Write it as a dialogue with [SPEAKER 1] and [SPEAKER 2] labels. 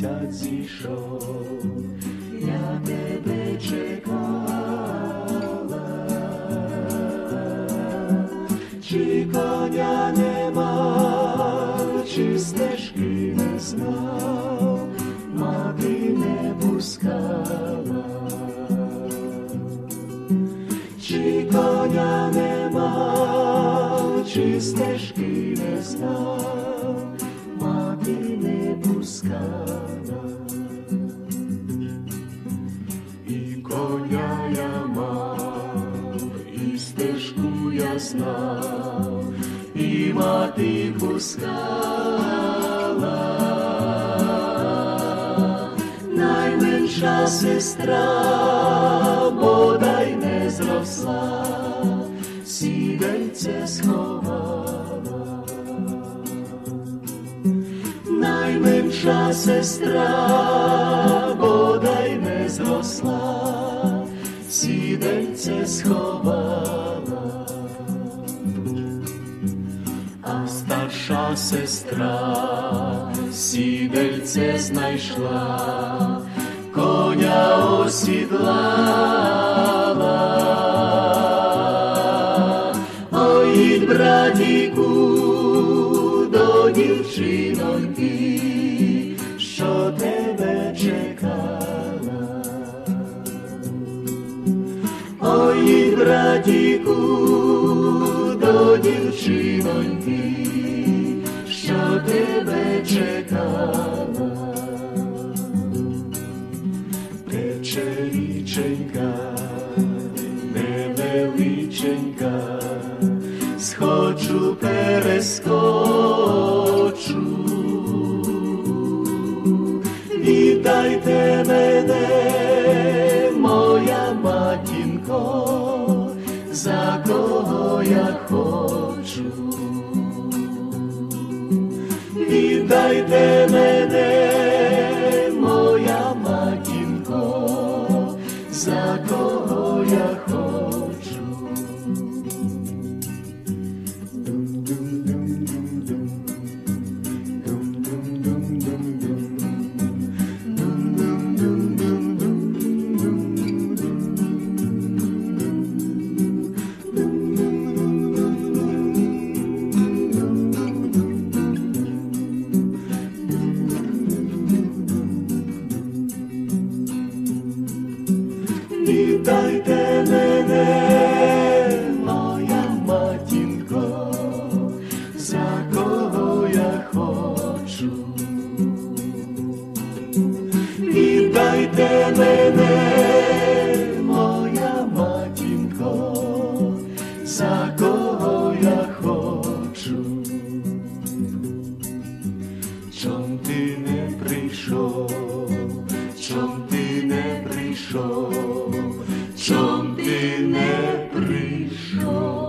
[SPEAKER 1] місяць зійшов, я тебе чекала, чи коня нема, чи стежки не знав, мати не пускала. Чи коня нема, чи стежки не знав, мати не пускала. І коня я мав, і стежку я знав, і мати пускала. Найменша сестра бодай не зросла, сідельце сховала. Найменша сестра бодай не зросла, сідельце сховала. А старша сестра сідельце знайшла, коня осідлала. Ой, братіку, до дівчиноньки, що тебе чекала. Ой, братіку, до дівчиноньки, що тебе чекала. Тече річенька, невеличенька, схочу, перескочу. Віддайте мене, моя матінко, за кого я хочу. Віддайте мене, моя матінко, за кого я хочу. Віддайте мене, моя матінко, за кого я хочу. Віддайте мене, моя матінко, за кого я хочу. Чом ти не прийшов, чом ти не прийшов, чом ти не прийшов?